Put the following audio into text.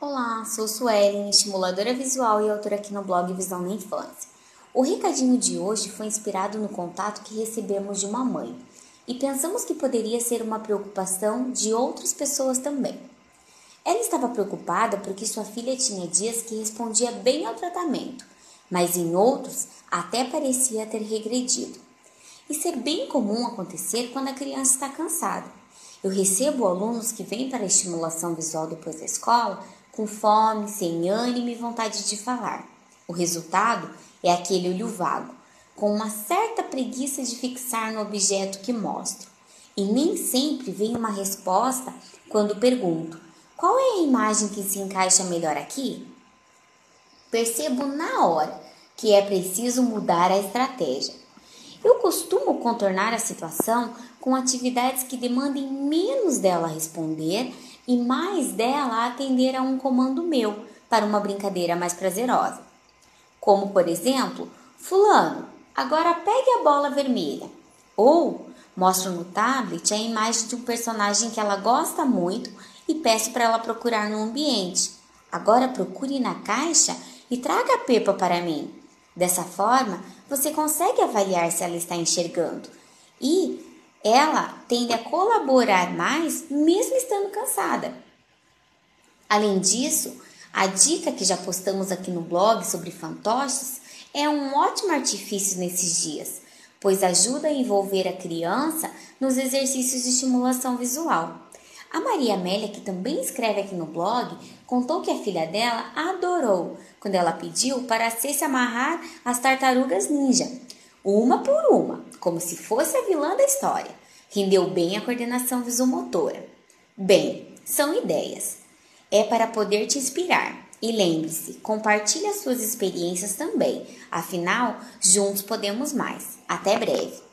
Olá, sou Suelen, estimuladora visual e autora aqui no blog Visão na Infância. O recadinho de hoje foi inspirado no contato que recebemos de uma mãe e pensamos que poderia ser uma preocupação de outras pessoas também. Ela estava preocupada porque sua filha tinha dias que respondia bem ao tratamento, mas em outros até parecia ter regredido. Isso é bem comum acontecer quando a criança está cansada. Eu recebo alunos que vêm para a estimulação visual depois da escola com fome, sem ânimo e vontade de falar. O resultado é aquele olho vago, com uma certa preguiça de fixar no objeto que mostro. E nem sempre vem uma resposta quando pergunto: qual é a imagem que se encaixa melhor aqui? Percebo na hora que é preciso mudar a estratégia. Eu costumo contornar a situação com atividades que demandem menos dela responder e mais dela atender a um comando meu para uma brincadeira mais prazerosa. Como, por exemplo, fulano, agora pegue a bola vermelha. Ou mostro no tablet a imagem de um personagem que ela gosta muito e peço para ela procurar no ambiente. Agora procure na caixa e traga a Peppa para mim. Dessa forma, você consegue avaliar se ela está enxergando e ela tende a colaborar mais mesmo estando cansada. Além disso, a dica que já postamos aqui no blog sobre fantoches é um ótimo artifício nesses dias, pois ajuda a envolver a criança nos exercícios de estimulação visual. A Maria Amélia, que também escreve aqui no blog, contou que a filha dela adorou quando ela pediu para se amarrar às tartarugas ninja, uma por uma, como se fosse a vilã da história. Rendeu bem a coordenação visomotora. Bem, são ideias. É para poder te inspirar. E lembre-se, compartilhe as suas experiências também. Afinal, juntos podemos mais. Até breve!